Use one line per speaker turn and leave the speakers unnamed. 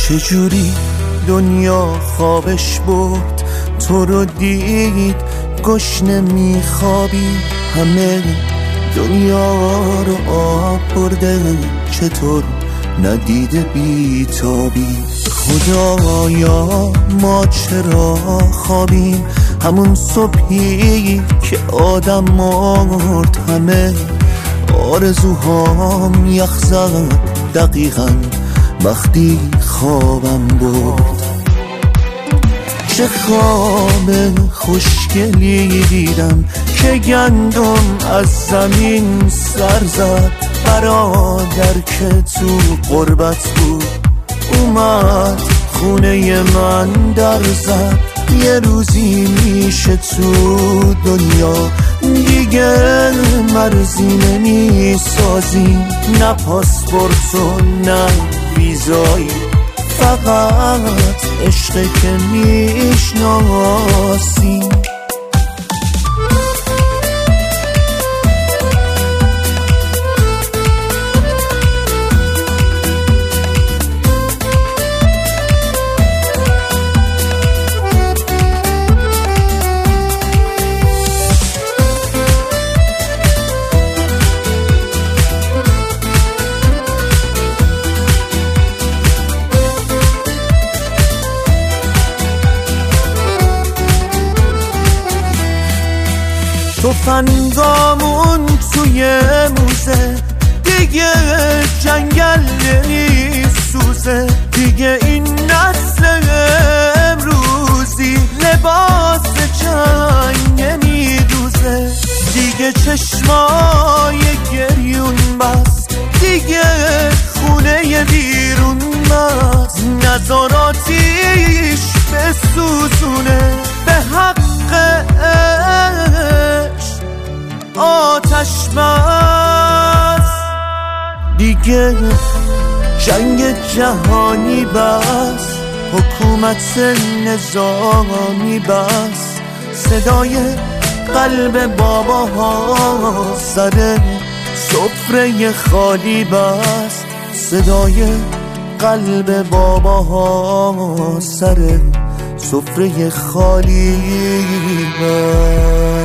چجوری دنیا خوابش برد، تو رو دید گشنه میخوابی، همه دنیا رو آب برده، چطور ندیده بیتابی؟ خدایا ما چرا خوابیم؟ همون صبحی که آدم مرد، همه آرزوهام یخ زد دقیقاً وقتی خوابم برد. چه خواب خوشگلی دیدم که گندم از زمین سر زد، برادر که تو غربت بود اومد خونه من در زد. یه روزی میشه تو دنیا دیگه مرزی نمی سازی، نه پاسپورت و نه ویزایی، فقط عشق که میشناسی. تفنگامون توی موزه، دیگه جنگل نمیسوزه، دیگه این نسل امروزی لباس جنگ نمیدوزه، دیگه چشمای گریون بس، دیگه خونه بیرون بس، نظاراتیش بسوزونه، به حق آتش بس، دیگه جنگ جهانی بس، حکومت نظامی بس، صدای قلب باباها سر سفره خالی بس، صدای قلب باباها سر سفره خالی بس.